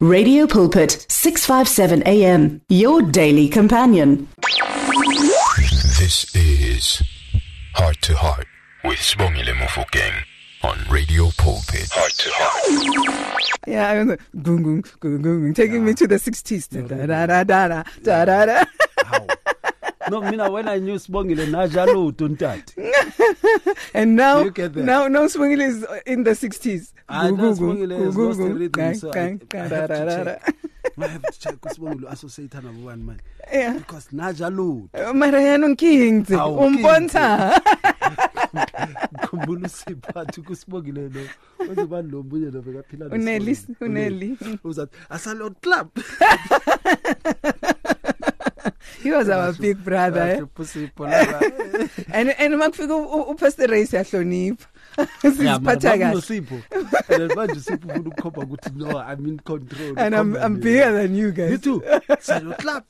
Radio Pulpit, 657 AM, your daily companion. This is Heart to Heart with Sibongile Mofokeng on Radio Pulpit. Heart to Heart. Yeah, I'm going boom, boom, boom, taking me to the 60s. Da da da da da da da. No, mina when I knew Sibongile najalo tuntat. And now Sibongile is in the 60s. I know Sibongile has lost the rhythm, so I have to check Sibongile associate na one man. Yeah. Because najalo. Mariano King, umponta. Kumbulu siphathu kuSibongile lo. Wezibani lo mbunye lo bekaphila lo. Uneli. Uzathi asalo club. He was our big brother. And makufika Pastor Ray siyahlonipha. Sisiphatha kahle. And manje Sipho ufuna ukukhomba ukuthi no, I'm in control. And I'm bigger than you guys. You too. Asalo club.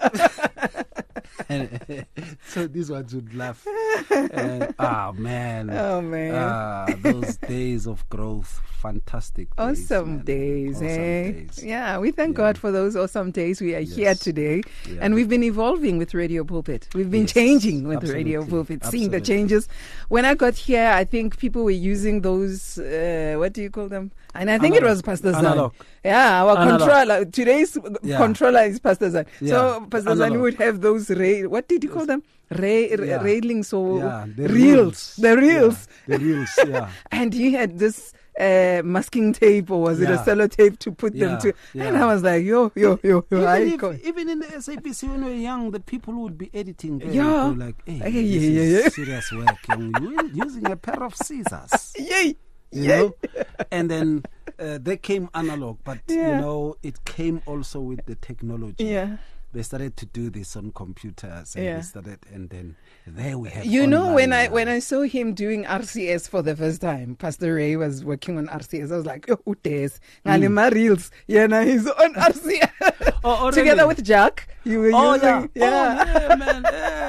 So these ones would laugh. Oh man. Those days of growth, fantastic days, awesome days, days. Yeah, we thank God for those awesome days. We are here today, and we've been evolving with Radio Pulpit. We've been changing with Radio Pulpit, seeing the changes. When I got here, I think people were using those, what do you call them? And I think it was Pastor Zan. Yeah, our controller. Today's controller is Pastor Zan. So Pastor Zan would have those, what did you call them? Railings or reels. The reels. The reels, yeah. And he had this masking tape, or was it a sellotape to put them to? And I was like, yo. Even in the SAPC when we were young, the people would be editing there. Yeah. Like, hey, this is serious work. You're using a pair of scissors. Yay. You know? And then they came analog, but you know, it came also with the technology. Yeah. They started to do this on computers, and they started, and then there we have. You know, when I saw him doing RCS for the first time, Pastor Ray was working on RCS. I was like, oh, Utes, Ngalima Reels, now he's on RCS together with Jack. You were using, man,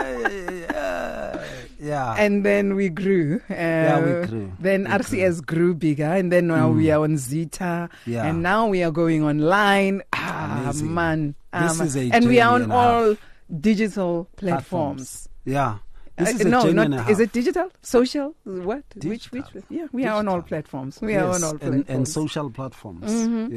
And then we grew. We grew. Then RCS grew bigger, and then now we are on Zeta, and now we are going online. Man. And we are on all digital platforms. Yeah. Is it digital? Social? What? Digital. Which? Yeah, we are on all platforms. We are on all platforms. And social platforms.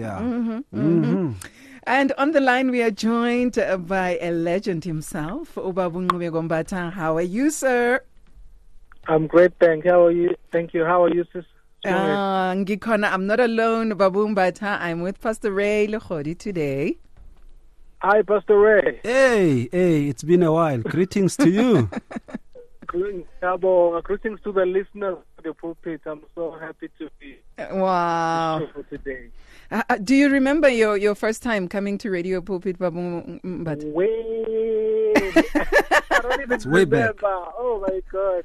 And on the line, we are joined by a legend himself, Ubabungqube Gombata. How are you, sir? I'm great, thank you. How are you? Thank you. How are you, sis? Ngikona, I'm not alone, Babumbata. I'm with Pastor Ray Lekhodi today. Hi, Pastor Ray. Hey, it's been a while. Greetings to you. Greetings to the listeners of the pulpit. I'm so happy to be here today. Do you remember your first time coming to Radio Pulpit, Babu? It's way back. Oh my God.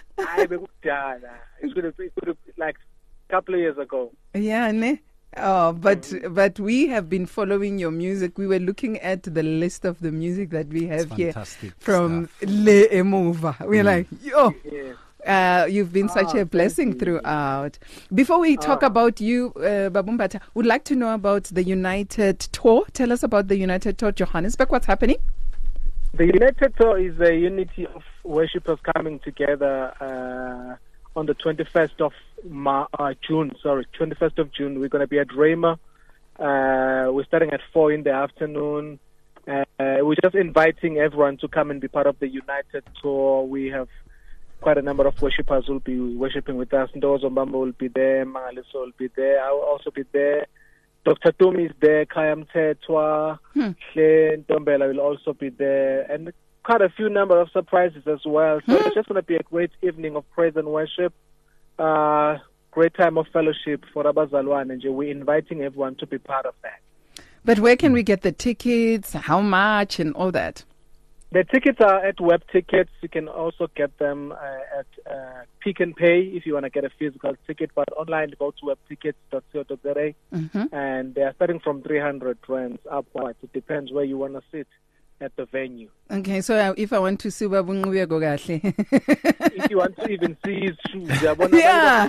It could have like a couple of years ago. Yeah, ne? Oh, but we have been following your music. We were looking at the list of the music that we have here from Le Emova. We're like, yo. You've been such a blessing throughout. Before we talk about you, Babumbata, would like to know about the United Tour. Tell us about the United Tour, Johannesburg. What's happening? The United Tour is a unity of worshippers coming together on the 21st of June. 21st of June. We're going to be at Rhema. We're starting at 4 in the afternoon. We're just inviting everyone to come and be part of the United Tour. We have quite a number of worshippers who will be worshipping with us. Ndozo Mbamba will be there. Mangaliso will be there. I will also be there. Dr. Tumi is there. Kayam Tetwa. Ntombela will also be there. And quite a few number of surprises as well. So it's just going to be a great evening of praise and worship. Great time of fellowship for Abazalwan. And we're inviting everyone to be part of that. But where can we get the tickets? How much and all that? The tickets are at Web Tickets. You can also get them at Pick and Pay if you want to get a physical ticket. But online, go to webtickets.co.za. And they are starting from 300 rands upwards. It depends where you want to sit. at the venue. Okay, so if I want to see Babu Nqubeko kahle. If you want to even see his shoes, yeah,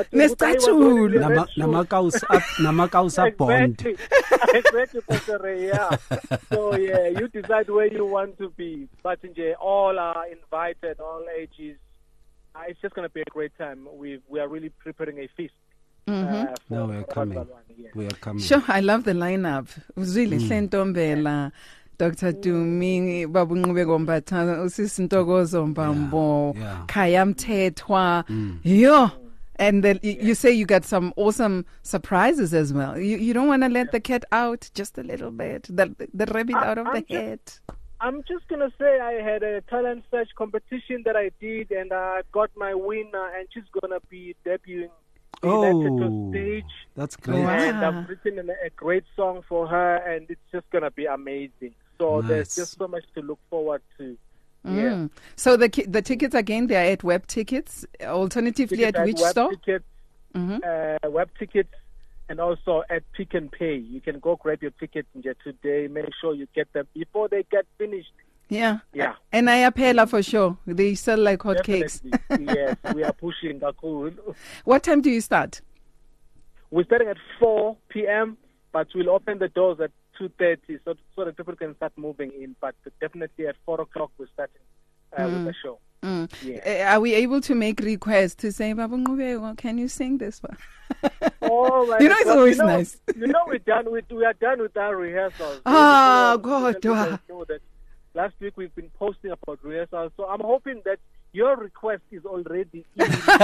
namakaus up bond. Exactly, Pastor Ray, yeah. So yeah, you decide where you want to be. But all are invited, all ages. It's just going to be a great time. We are really preparing a feast. No, we are coming. Yeah. We are coming. Sure, I love the lineup. Uzwile Hlentombela, Dr. Dumi, Babu Nqubeko Mbatha, Usisi Ntokozo Mbambo, Khaya Mthethwa. Yo. And then you say you got some awesome surprises as well. You don't want to let the cat out just a little bit, the rabbit out of the hat. I'm just going to say I had a talent search competition that I did, and I got my winner, and she's going to be debuting on stage. That's great. And I've written a great song for her, and it's just going to be amazing. So there's just so much to look forward to. Yeah. So the tickets, again, they are at Web Tickets, alternatively at which store? Tickets, Web Tickets, and also at Pick and Pay. You can go grab your tickets today. Make sure you get them before they get finished. Yeah. And Ayapela for sure. They sell like hotcakes. Yes, we are pushing. What time do you start? We're starting at 4 p.m., but we'll open the doors at 2:30 so that people can start moving in. But definitely at 4 o'clock we're starting with the show. Yeah. Are we able to make requests to say, Babu Nqubeko, can you sing this one? Oh my you know, it's always nice. We are done with our rehearsals. God. Know that last week we've been posting about rehearsals, so I'm hoping that your request is already in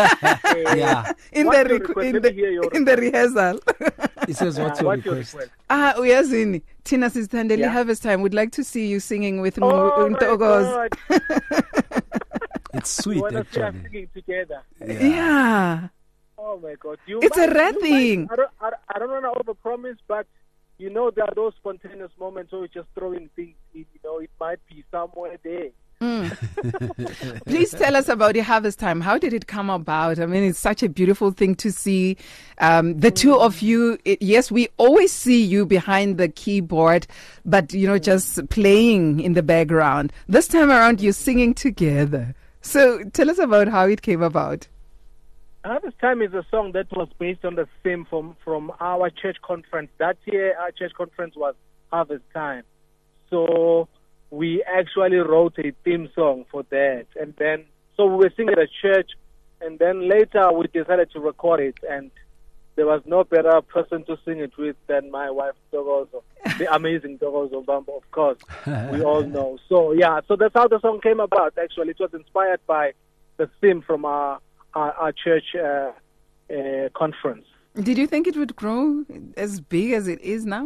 the rehearsal. He says, what's your request? Uyazini, Tina Sistandeli Harvest Time would like to see you singing with Ntokozo. It's sweet, actually. Singing together. Yeah. Oh my God! It's a rare thing. I don't want to overpromise, but you know there are those spontaneous moments where we're just throwing things in. You know, it might be somewhere there. Please tell us about your Harvest Time. How did it come about? I mean, it's such a beautiful thing to see the two of you. Yes, we always see you behind the keyboard, but, you know, just playing in the background. This time around, you're singing together. So tell us about how it came about. Harvest Time is a song that was based on the theme from our church conference. That year, our church conference was Harvest Time. So we actually wrote a theme song for that. And then, so we were singing at church, and then later we decided to record it, and there was no better person to sing it with than my wife, Ntokozo, the amazing Ntokozo Mbambo, of course. We all know. So, yeah, so that's how the song came about, actually. It was inspired by the theme from our church conference. Did you think it would grow as big as it is now?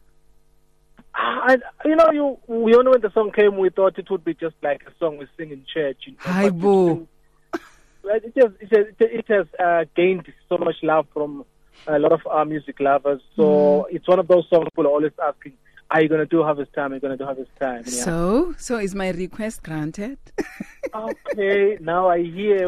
We only when the song came, we thought it would be just like a song we sing in church. Hi, boo. It has gained so much love from a lot of our music lovers. So it's one of those songs people are always asking, are you going to do Harvest Time? Are you going to do Harvest Time? Yeah. So is my request granted? Okay, now I hear.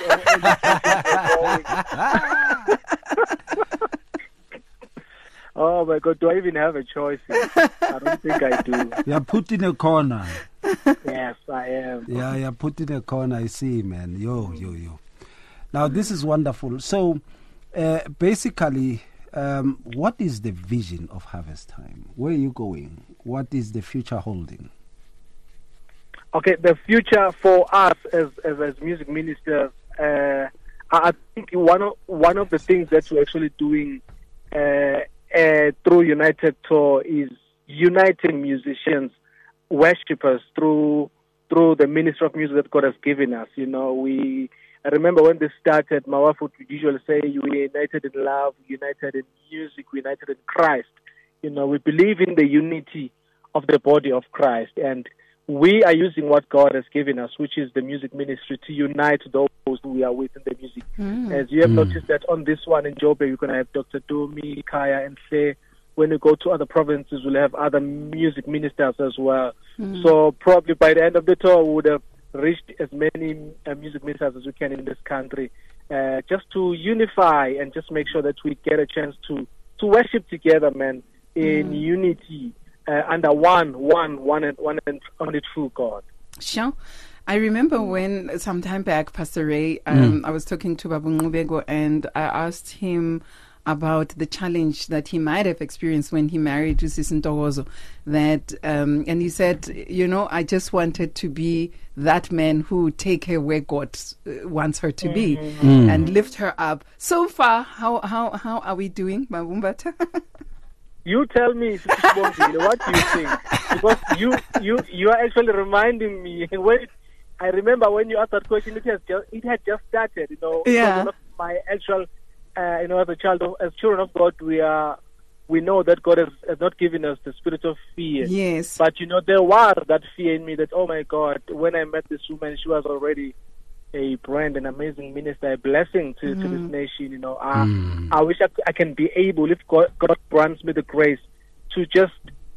Oh my God, do I even have a choice? I don't think I do. You're put in a corner. Yes, I am. Yeah, you're put in a corner. I see, man. Yo. Now, this is wonderful. So, basically, what is the vision of Harvest Time? Where are you going? What is the future holding? Okay, the future for us as music ministers, I think one of the things that we're actually doing through United Tour is uniting musicians, worshippers through the ministry of music that God has given us. You know, I remember when this started, my wife would usually say, we're united in love, united in music, we're united in Christ. You know, we believe in the unity of the body of Christ, and we are using what God has given us, which is the music ministry, to unite those who we are with in the music. As you have noticed that on this one in Joburg, you're going to have Dr. Dumi, Khaya, and Faye. When you go to other provinces, we'll have other music ministers as well. So probably by the end of the tour, we would have reached as many music ministers as we can in this country, just to unify and just make sure that we get a chance to worship together, man, in unity, under one and only true God. Sure. I remember when some time back, Pastor Ray, I was talking to Babu Ngubego, and I asked him about the challenge that he might have experienced when he married Jusis Ntokozo. That, and he said, I just wanted to be that man who would take her where God wants her to be and lift her up. So far, how are we doing, Mabumbata? You tell me, what do you think? Because you are actually reminding me. I remember when you asked that question, it had just started. Yeah. My actual, as children of God, we know that God has not given us the spirit of fear. Yes. But there was that fear in me that, oh my God, when I met this woman, she was already a brand, an amazing minister, a blessing to this nation. I wish I can be able, if God grants me the grace, to just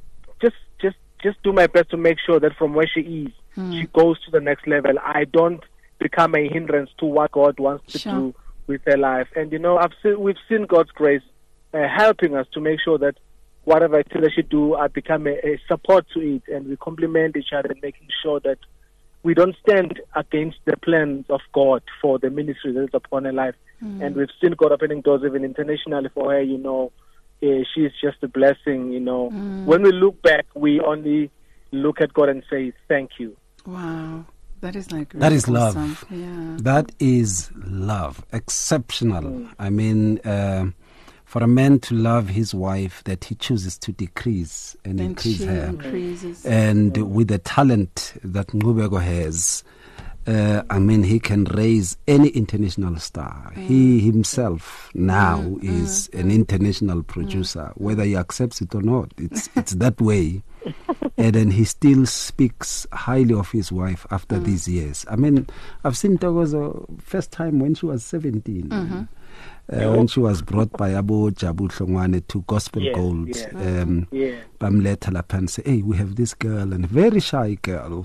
do my best to make sure that from where she is, she goes to the next level. I don't become a hindrance to what God wants to do with her life. And we've seen God's grace helping us to make sure that whatever it is that she do, I become a support to it, and we complement each other, making sure that we don't stand against the plans of God for the ministry that is upon her life. And we've seen God opening doors even internationally for her. She is just a blessing. When we look back, we only look at God and say, thank you. Wow. That is really that is awesome. Love. Yeah. That is love. Exceptional. I mean, for a man to love his wife, that he chooses to decrease and increase her. Increases. And with the talent that Ngubego has, he can raise any international star. He himself now is an international producer, whether he accepts it or not. It's that way. And then he still speaks highly of his wife after these years. I've seen Ntokozo first time when she was 17. When she was brought by Abu Jabu Hlongwane to Gospel Gold. Bamleta lapha and say, hey, we have this girl, and a very shy girl.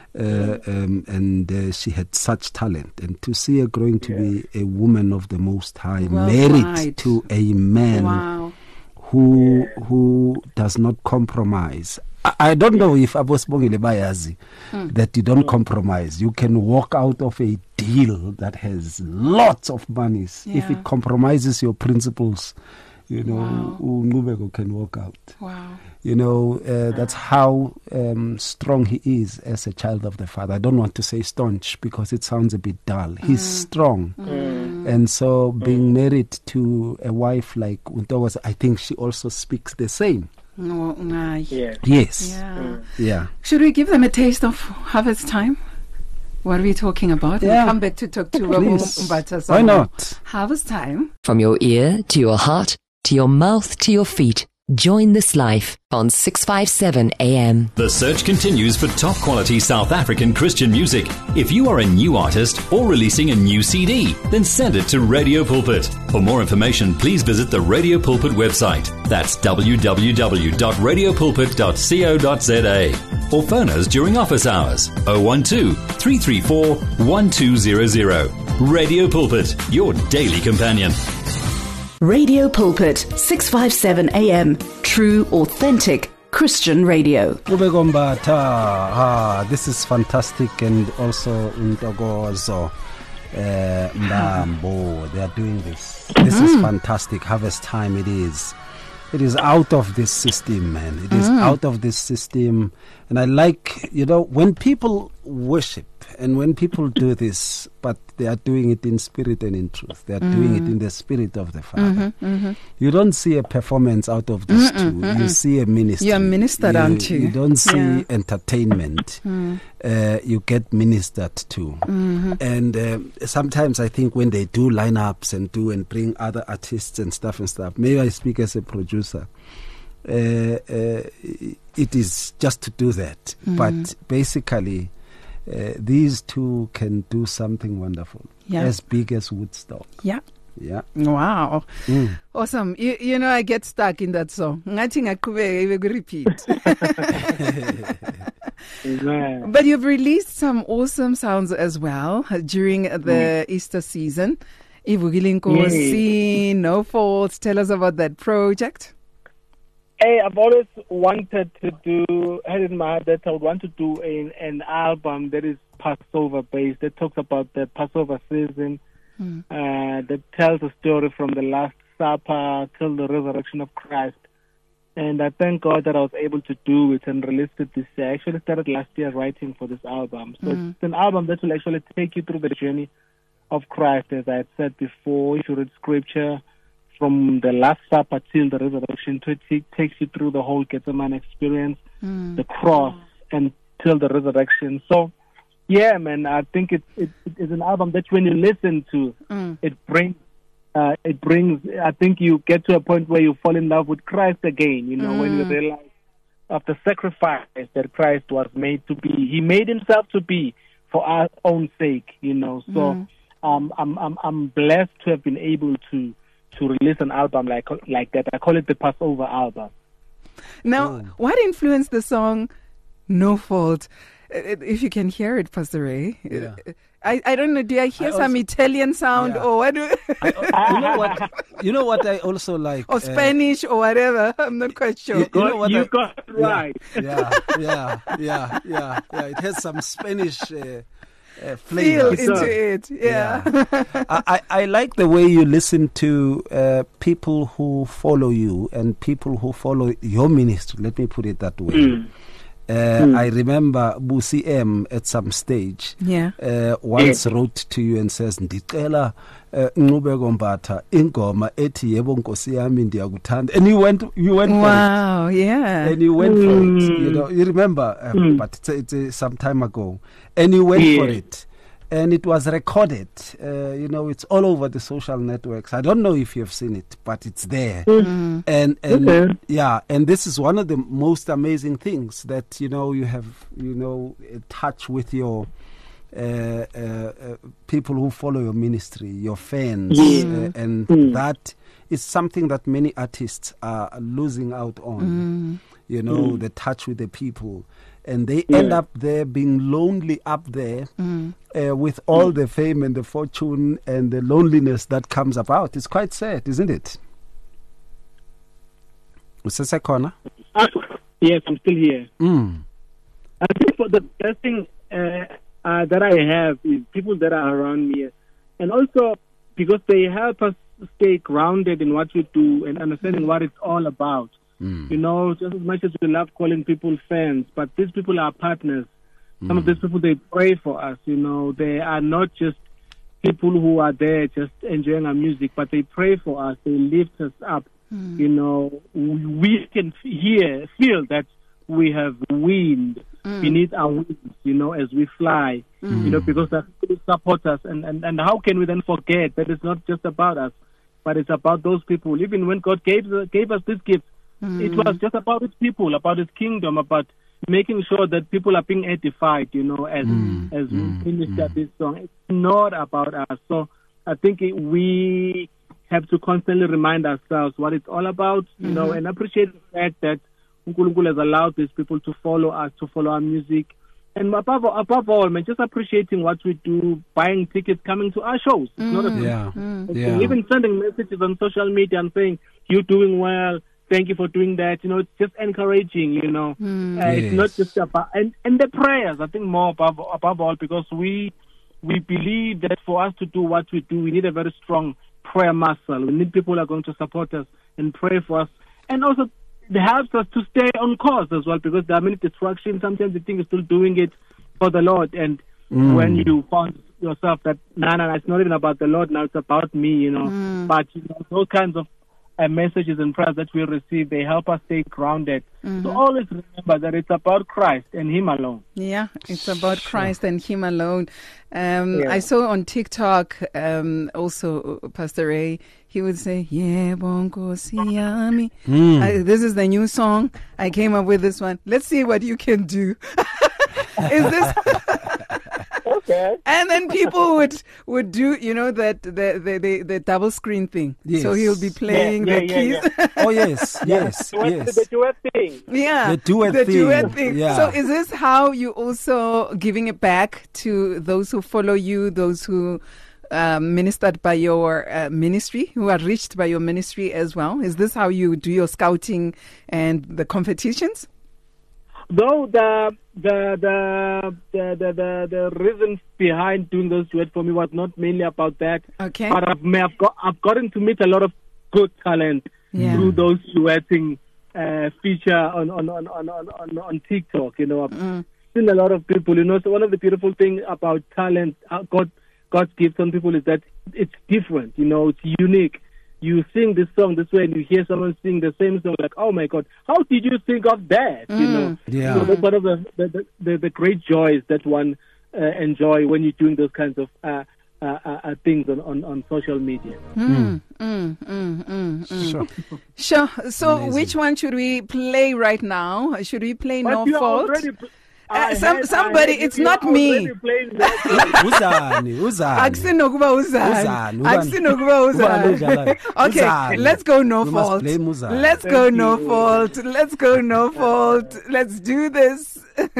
And she had such talent, and to see her growing to be a woman of the Most High, married to a man who does not compromise. I don't know if Abosbongile Bayazi that you don't compromise. You can walk out of a deal that has lots of monies. If it compromises your principles, Ngubego can walk out. Wow. That's how strong he is as a child of the Father. I don't want to say staunch because it sounds a bit dull. He's strong. And so being married to a wife like Ntokozo, I think she also speaks the same. Yes. Yeah. Should we give them a taste of Harvest Time? What are we talking about? We'll come back to talk to Mbata. Why not? Harvest Time. From your ear to your heart, to your mouth, to your feet. Join this life on 657 AM. The search continues for top quality South African Christian music. If you are a new artist or releasing a new CD, then send it to Radio Pulpit. For more information, please visit the Radio Pulpit website. That's www.radiopulpit.co.za. Or phone us during office hours 012-334-1200. Radio Pulpit, your daily companion. Radio Pulpit, 657 AM. True, authentic Christian radio. This is fantastic. And also Ntokozo, Mbambo, they are doing this. This is fantastic. Harvest Time it is. It is out of this system, man. It is out of this system. And I like, when people worship and when people do this, but they are doing it in spirit and in truth. They are doing it in the spirit of the Father. You don't see a performance out of these two. You see a ministry. You're ministered unto. You don't see entertainment. You get ministered to. And sometimes I think when they do lineups and bring other artists and stuff, maybe I speak as a producer, it is just to do that. But basically, these two can do something wonderful, as big as Woodstock. Yeah. Wow. Awesome. I get stuck in that song. Nothing I could repeat. But you've released some awesome sounds as well during the Easter season. Ivugile Nkosi, No Faults. Tell us about that project. I've always wanted to had in my head that I would want to do an album that is Passover based, that talks about the Passover season, that tells a story from the Last Supper till the resurrection of Christ. And I thank God that I was able to do it and release it this year. I actually started last year writing for this album. So it's an album that will actually take you through the journey of Christ, as I had said before. If you read scripture, from the Last Supper till the resurrection, it takes you through the whole Gethsemane experience, the cross, and till the resurrection. So, yeah, man, I think it's an album that when you listen to, it brings. I think you get to a point where you fall in love with Christ again. You know, when you realize of the sacrifice that Christ was made to be, He made Himself to be for our own sake. You know, so I'm blessed to have been able to release an album like that. I call it the Passover album. Now, what influenced the song "No Fault"? If you can hear it, Pastor Ray. Yeah. I don't know. Do I hear some Italian sound or what? You know what I also like? Or Spanish or whatever. I'm not quite sure. You got it right. Yeah. It has some Spanish feel flavor into it. Yeah. I like the way you listen to people who follow you and people who follow your ministry. Let me put it that way. I remember Busi M at some stage once wrote to you and says, Ndicela Nqubeko Mbatha ingoma ethi yebo Nkosi yami ndiyakuthanda, and you went for it. Wow, yeah. And you went for it. You know, you remember, but it's some time ago, and you went for it. And it was recorded. You know, it's all over the social networks. I don't know if you've seen it, but it's there. And and this is one of the most amazing things that, you know, you have, you know, a touch with your people who follow your ministry, your fans, and that is something that many artists are losing out on. You know, the touch with the people. And they end up there being lonely up there with all the fame and the fortune and the loneliness that comes about. It's quite sad, isn't it? Usese Khona? Yes, I'm still here. I think for the best thing that I have is people that are around me. And also because they help us stay grounded in what we do and understanding what it's all about. You know, just as much as we love calling people fans, but these people are partners. Some of these people, they pray for us, you know. They are not just people who are there just enjoying our music, but they pray for us. They lift us up. You know, we can feel that we have wind beneath our wings, you know, as we fly, you know, because they support us. And how can we then forget that it's not just about us, but it's about those people. Even when God gave us this gift, it was just about His people, about His kingdom, about making sure that people are being edified, you know, as we minister this song. It's not about us. So I think we have to constantly remind ourselves what it's all about, you know, and appreciate the fact that Nkulunkulu has allowed these people to follow us, to follow our music. And above all, man, just appreciating what we do, buying tickets, coming to our shows. It's not a even sending messages on social media and saying, you're doing well, thank you for doing that. You know, it's just encouraging, you know. It's not just about... And the prayers, I think more above all, because we believe that for us to do what we do, we need a very strong prayer muscle. We need people who are going to support us and pray for us. And also, it helps us to stay on course as well, because there are many distractions. Sometimes you think you're still doing it for the Lord. And when you find yourself that, no, it's not even about the Lord now, it's about me, you know. But, you know, those kinds of messages and prayers that we receive, they help us stay grounded. So always remember that it's about Christ and Him alone. Yeah, it's about Christ and Him alone. I saw on TikTok also Pastor Ray, he would say, Yebo Nkosi yami. This is the new song. I came up with this one. Let's see what you can do. Is this... Okay. And then people would do, you know, that the double screen thing. Yes. So he'll be playing the keys. Oh yes. The duet thing. Yeah. The duet thing. Yeah. So is this how you also giving it back to those who follow you, those who ministered by your ministry, who are reached by your ministry as well? Is this how you do your scouting and the competitions? Though the reason behind doing those duets for me was not mainly about that. Okay. But I've gotten to meet a lot of good talent through those duetting feature on TikTok. You know, I've seen a lot of people. You know, so one of the beautiful things about talent, God gives some people is that it's different. You know, it's unique. You sing this song this way and you hear someone sing the same song, like, oh my God, how did you think of that? You know, so that's one of the great joys that one enjoy when you're doing those kinds of things on social media. Sure. So amazing. Which one should we play right now? Should we play No Fault? Somebody, it's not me. Uzani. Okay, let's go No Fault. Let's go No Fault. Let's go No Fault. Let's do this.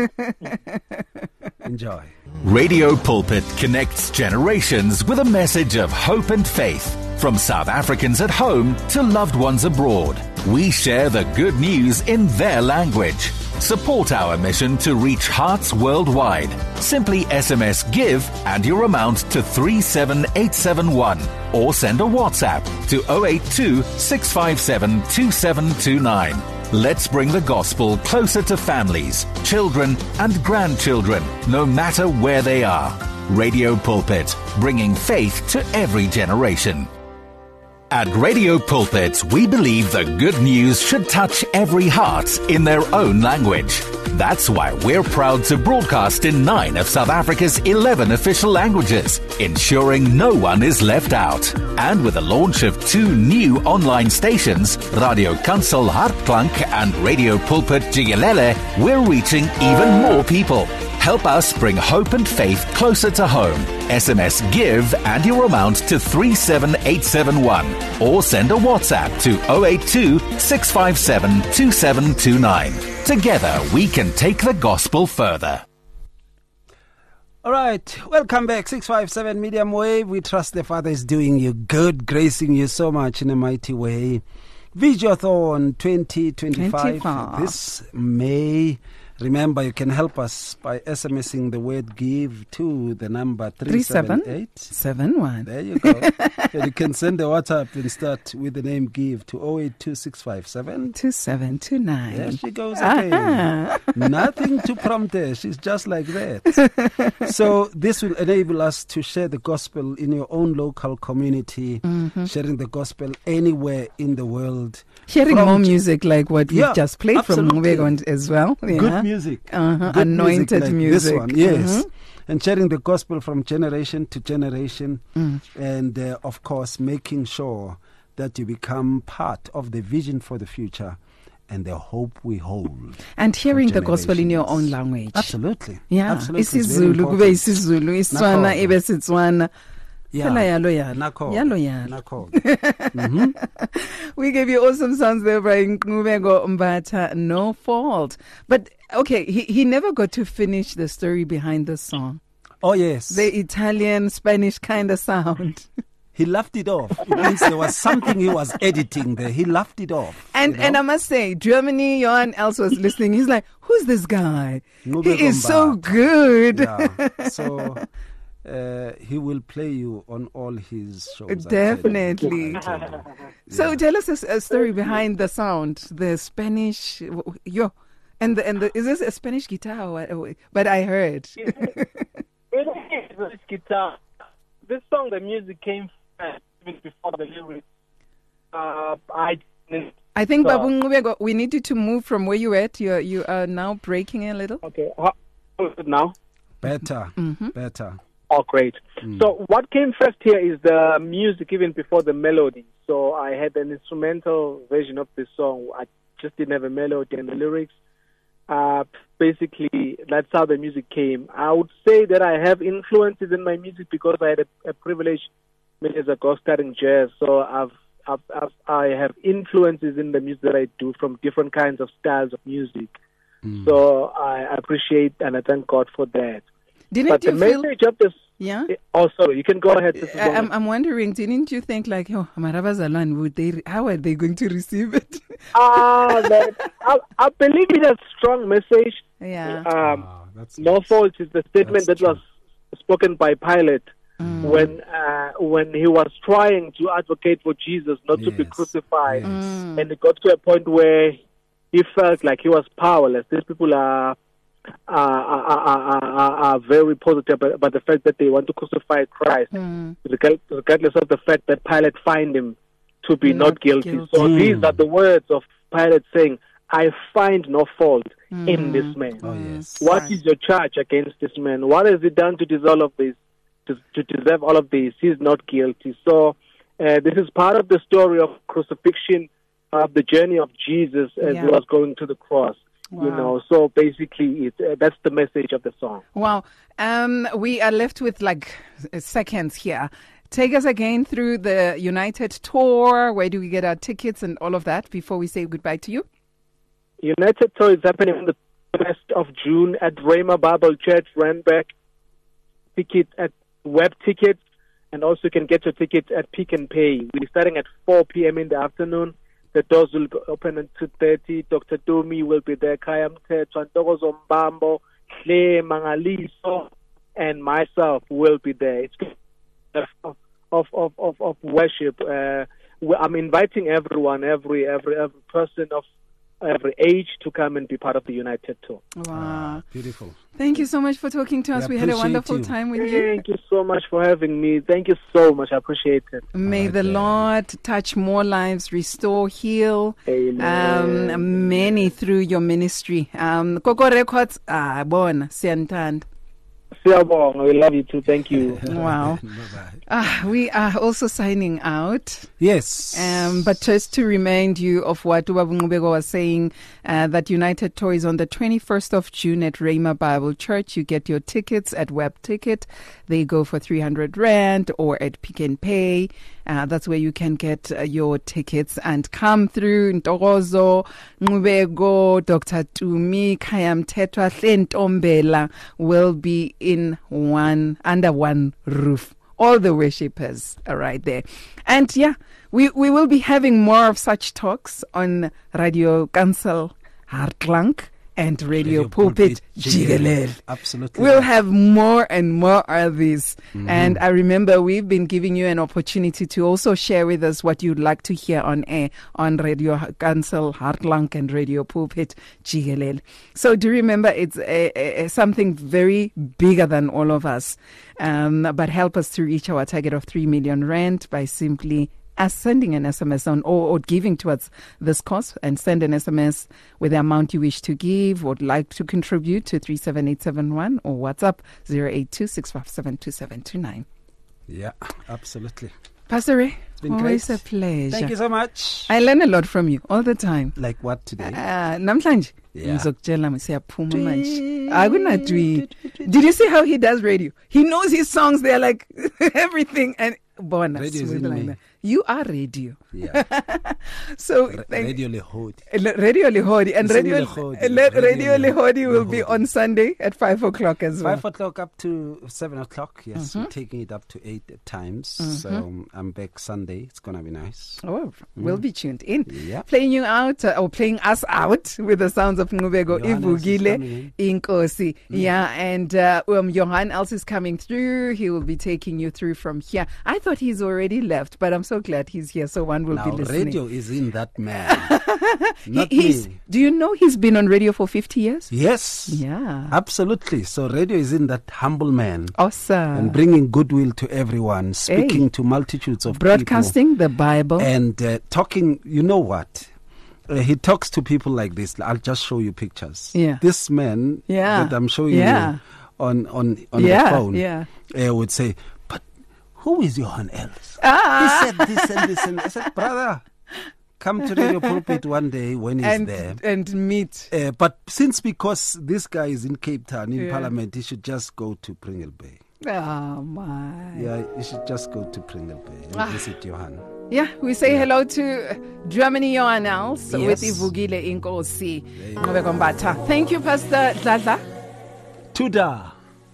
Enjoy. Radio Pulpit connects generations with a message of hope and faith. From South Africans at home to loved ones abroad, we share the good news in their language. Support our mission to reach hearts worldwide. Simply SMS GIVE and your amount to 37871 or send a WhatsApp to 082 657 2729. Let's bring the gospel closer to families, children and grandchildren, no matter where they are. Radio Pulpit, bringing faith to every generation. At Radio Pulpit, we believe the good news should touch every heart in their own language. That's why we're proud to broadcast in 9 of South Africa's 11 official languages, ensuring no one is left out. And with the launch of 2 new online stations, Radio Kansel Hartklank and Radio Pulpit Jigelele, we're reaching even more people. Help us bring hope and faith closer to home. SMS GIVE and your amount to 37871 or send a WhatsApp to 082 657 2729. Together we can take the gospel further. All right, welcome back. 657 Medium Wave. We trust the Father is doing you good, gracing you so much in a mighty way. Videothon 2025 this May. Remember, you can help us by SMSing the word GIVE to the number 37871. There you go. And you can send a WhatsApp and start with the name GIVE to 082657 2729. There she goes again. Nothing to prompt her. She's just like that. So this will enable us to share the gospel in your own local community, sharing the gospel anywhere in the world. Sharing more music like what we just played from Ngubeko as well. Yeah. Good music. Good anointed music. This one, yes. And sharing the gospel from generation to generation. And, of course, making sure that you become part of the vision for the future and the hope we hold. And hearing the gospel in your own language. Absolutely. Yeah. Absolutely. IsiZulu, kube isiZulu, iSitswana, ibe Sitswana. We gave you awesome sounds there by Ngubeko Mbatha, No Fault. But okay, he never got to finish the story behind the song. Oh yes, the Italian Spanish kind of sound. He laughed it off. It means there was something he was editing there. He laughed it off. And I must say, Germany, Johan else was listening. He's like, who's this guy? Ngubeko he is so good. Yeah. So he will play you on all his shows. Definitely. So tell us a story behind the sound, the Spanish. And is this a Spanish guitar? But I heard. It is Spanish guitar. This song, the music came even before the lyrics. I think, Babu Ngubeko, we need you to move from where you at. You are now breaking a little. Okay. How is it now? Better. Better. Oh, great. So what came first here is the music even before the melody. So I had an instrumental version of this song. I just didn't have a melody and the lyrics. Basically, that's how the music came. I would say that I have influences in my music because I had a privilege many years ago studying jazz. So I have influences in the music that I do from different kinds of styles of music. So I appreciate and I thank God for that. Didn't you the feel? message of this. Yeah. Oh, sorry. You can go ahead. I'm wondering. Didn't you think like, oh, Marabazalan, would they? How are they going to receive it? I believe it's a strong message. Yeah. No fault is the statement that was spoken by Pilate when he was trying to advocate for Jesus not to be crucified, and it got to a point where he felt like he was powerless. These people are very positive about the fact that they want to crucify Christ, regardless of the fact that Pilate find him to be not guilty. So these are the words of Pilate saying, I find no fault in this man. Oh, yes. What is your charge against this man? What has he done to deserve all of this? To deserve all of this? He's not guilty. So this is part of the story of crucifixion, of the journey of Jesus as he was going to the cross. Wow. You know, so basically, that's the message of the song. Wow. We are left with like seconds here. Take us again through the United Tour. Where do we get our tickets and all of that before we say goodbye to you? United Tour is happening on the 1st of June at Rhema Bible Church, Randburg. Ticket at Web Tickets, and also you can get your tickets at Pick and Pay. We're starting at 4 p.m. in the afternoon. The doors will be open at 2:30. Dr. Domi will be there. Kayam Tetwa, Ntokozo Mbambo, Hle Mangaliso, and myself will be there. It's of worship. I'm inviting everyone, every person of every age to come and be part of the United Tour. Wow. Beautiful. Thank you so much for talking to us. We had a wonderful time with you. Thank you so much for having me. Thank you so much. I appreciate it. May the Lord touch more lives, restore, heal, many through your ministry. Koko Records, bona, siyantanda. We love you too. Thank you. Wow. We are also signing out. Yes. But just to remind you of what Ubaba Ngubeko was saying, that United Tour is on the 21st of June at Rhema Bible Church. You get your tickets at Web Ticket. They go for 300 Rand, or at Pick and Pay. That's where you can get your tickets and come through. Ntokozo, Ngubeko, Dr. Tumi, Kayam Tetwa, Ntombela will be under one roof. All the worshippers are right there. And we will be having more of such talks on Radio Kansel Hartklank and Radio Pulpit Jigelel. Absolutely. We'll have more and more of these. And I remember we've been giving you an opportunity to also share with us what you'd like to hear on air on Radio Kansel Hartklank and Radio Pulpit Jigelel. So do remember, it's something very bigger than all of us. But help us to reach our target of 3 million Rand by simply sending an SMS or giving towards this cause, and send an SMS with the amount you wish to give or like to contribute to 37871, or WhatsApp 082-657-2729. Yeah, absolutely. Pastor Ray, it's been always great. A pleasure. Thank you so much. I learn a lot from you all the time. Like what today? Namhlanje. Yeah. Did you see how he does radio? He knows his songs. They're like everything. And bonus. Radio is in me. You are radio. Yeah. So Radio Lehodi. Radio Lehodi. And Radio Lehodi will be on Sunday at 5 o'clock as well. 5 o'clock up to 7 o'clock. Yes, we're taking it up to 8 at times. So I'm back Sunday. It's going to be nice. Oh, we'll be tuned in. Yeah. Playing you out, or playing us out with the sounds of Ngubeko, Ivugile, Inkosi. Yeah, and Johan else is coming through. He will be taking you through from here. I thought he's already left, but I'm so glad he's here, so one will be listening. Radio is in that man. Not me. Do you know he's been on radio for 50 years? Yes. Yeah. Absolutely. So radio is in that humble man. Awesome. And bringing goodwill to everyone, speaking to multitudes of broadcasting people. The Bible. And talking, you know what? He talks to people like this. I'll just show you pictures. Yeah. This man that I'm showing you on the phone would say, but who is Johan else? He said this and this. And I said, brother, come to Radio Pulpit one day when he's there. And meet. But because this guy is in Cape Town, in Parliament, he should just go to Pringle Bay. Oh, my. Yeah, you should just go to Pringle Bay and visit Johan. Yeah, we say hello to Germany Johan else with Ivugile Inkosi. Thank you, Pastor Dladla. Tuda.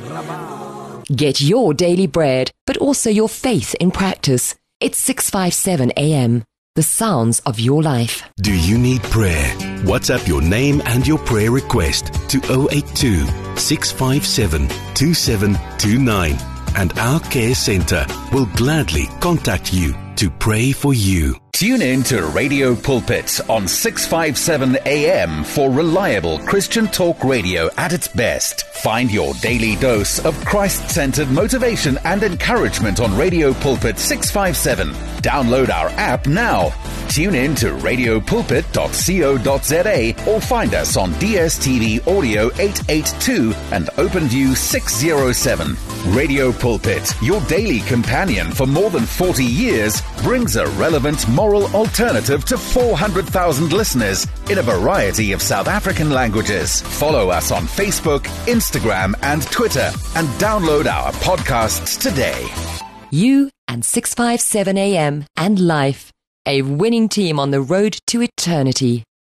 Get your daily bread, but also your faith in practice. It's 657 AM. The sounds of your life. Do you need prayer? WhatsApp your name and your prayer request to 082 657 2729 and our care center will gladly contact you to pray for you. Tune in to Radio Pulpit on 657 AM for reliable Christian talk radio at its best. Find your daily dose of Christ-centered motivation and encouragement on Radio Pulpit 657. Download our app now. Tune in to radiopulpit.co.za or find us on DSTV Audio 882 and OpenView 607. Radio Pulpit, your daily companion for more than 40 years, brings a relevant moral alternative to 400,000 listeners in a variety of South African languages. Follow us on Facebook, Instagram and Twitter and download our podcasts today. You and 657 AM and life. A winning team on the road to eternity.